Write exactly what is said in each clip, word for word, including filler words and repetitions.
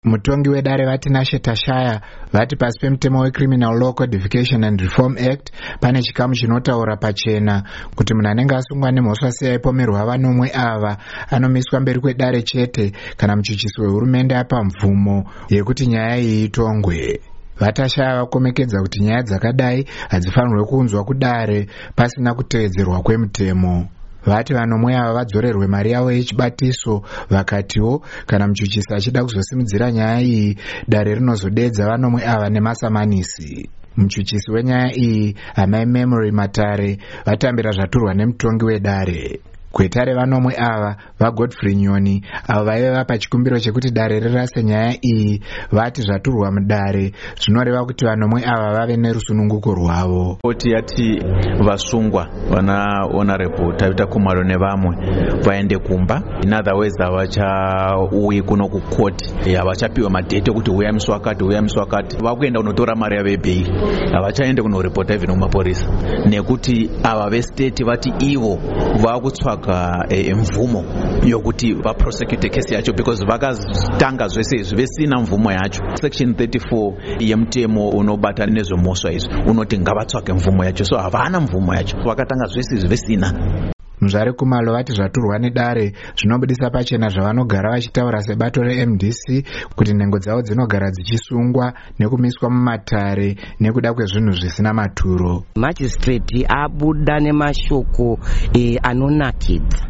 Mutongi wedare vati Nashe Tashaya vati pasi pemutemo weCriminal Law Codification and Reform Act pane chikamu chinotaura pachena kuti munhu anenge asungwa nemhosva seyaipomerwa vanomwe ava anomiswa mberi kwedare chete kana muchuchisi wehurumende apa mvumo yekuti nyaya iyi itongwe. Vatashaya vakomekedza kuti nyaya dzakadai hadzifanirwe kuunzwa kudare pasina kutevedzerwa kwemutemo. Vati vanomwe ava vadzorerwe mari yavo yechibatiso, vakatiwo kana muchuchisi achida kuzosimudzira nyaya iyi dare rinozodedza vanomwe ava nemasamanisi. Muchuchisi wenyaya iyi Amai Memory Matare vatambira zvaturwa nemutongi wedare. Kwetare vanomwe ava vaGodfrey Nyoni avo vaive vapa chikumbiro chekuti dare rirase nyaya iyi vati zvaturwa mudare zvinoreva kuti vanomwe ava vave nerusununguko rwavo. Koti yati vasungwa vana honorable Tabitha Khumalo nevamwe vaende kumba, in other words havachauyi kuno kukoti, havachapiwa madhete kuti uya musi wakati uya musi wakati, vakuenda kunotora mari yavo yebheili, havachaende kunoripota even kumaporisa nekuti ava vestate vati ivo vakutsvaga E, mvumo yokuti vaprosecute kesi yacho because vakatanga zvese izvi vesina mvumo yacho. Section thirty-four yemutemo unobata nezvemhosva izvi unoti ngavatsvake mvumo yacho, so havana mvumo yacho, vakatanga zvese izvi vesina. Muzvare Khumalo vati zvaturwa nedare zvinobudisa pachena zvavanogara vachitaura sebato reM D C kuti nhengo dzavo dzinogara dzichisungwa nekumiswa mumatare nekuda kwezvinhu zvisina maturo. Magistrate abuda nemashoko e, anonakidza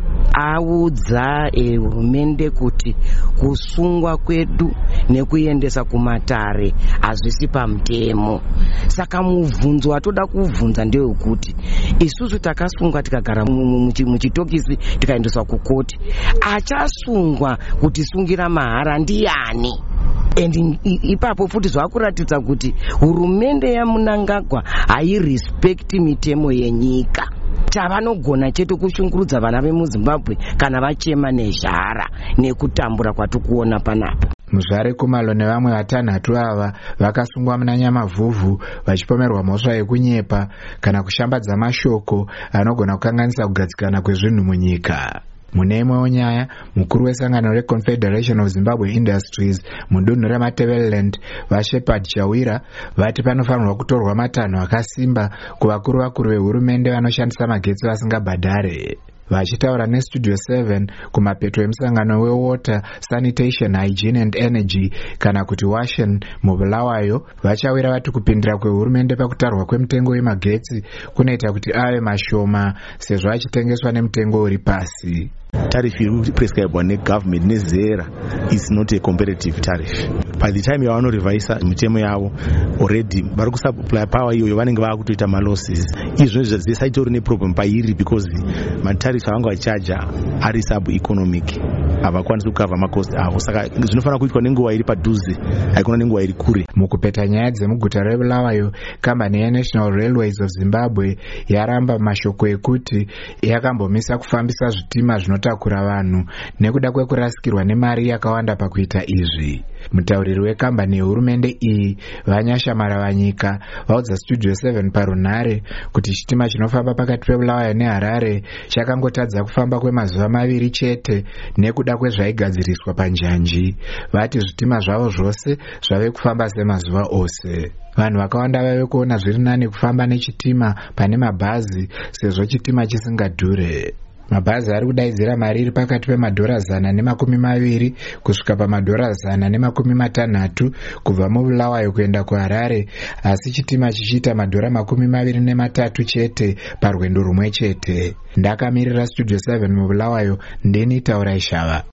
audza hurumende e, kuti kusungwa kwedu nekuendesa kumatare hazvisi pamutemo. Saka mubvunzo watoda kuvhunza ndewekuti isusu takasungwa tikagara muchitokisi tikaendeswa kukoti, achasungwa kutisungira mahara ndiani? And ipapo futi zvakuratidza kuti hurumende yaMnangagwa hairespekti mitemo yenyika. Tavanogona chete kushungurudza vana vemuZimbabwe kana vachema nezhara nekutambura kwatikuona panapo. Muzvare Khumalo nevamwe vatanhatu ava vakasungwa muna Nyamavhuvhu vachipomerwa mhosva yekunyepa kana kushambadza mashoko anogona kukanganisa kugadzikana kwezvinhu munyika. Mune imwewo nyaya, mukuru wesangano reConfederation of Zimbabwe Industries mudunhu reMatabeleland vaShepard Chawira vati panofanirwa kutorwa matanho akasimba kuvakuru vakuru vehurumende vanoshandisa magetsi vasingabhadhare. Vachitaura neStudio seven kumapeto emusangano weWater, Sanitation, Hygiene and Energy kana kuti WASHEN muBulawayo, vachawira vati kupindira kwehurumende pakutarwa kwemutengo wemagetsi kunoita kuti ave mashoma sezvo achitengeswa nemutengo uri pasi. Tariff iri prescribed negovernment nezera is not a competitive tariff. By the time yavanorevisa mitemo yavo already vari kusupply power iyoyo vanenge vakutoita malosses. Izvo zvisatori neproblem pairi because matariff avanga vachaja ari sub-economic, havakwanisi kukava macost avo, saka zvinofanira kuitwa nenguva iri padhuze, haikona nenguva iri kure. Mukupeta nyaya dzemuguta reBulawayo, kambani yeNational Railways of Zimbabwe yaramba mashoko ekuti yakambomisa kufambisa zvitima zvinotakura vanhu nekuda kwekurasikirwa nemari yakawanda pakuita izvi. Mutauriri wekambani yehurumende iyi Vanyashamara Vanyika vaudza Studio seven parunhare kuti chitima chinofamba pakati peBulawayo neHarare chakangotadza kufamba kwemazuva maviri chete nekuda kwezvaigadziriswa panjanji. Vati zvitima zvavo zvose zvave kufamba semazuva ose. Vanhu vakawanda vave kuona zviri nani kufamba nechitima pane mabhazi sezvo chitima chisingadhure. Mabhazi ari kudaidzira mari iri pakati pemadhora zana nemakumi maviri kusvika pamadhora zana nemakumi matanhatu kubva muBulawayo kuenda kuHarare, asi chitima chichiita madhora makumi maviri nematatu chete parwendo rumwe chete. Ndakamirira Studio seven muBulawayo, ndini Taura Ishava.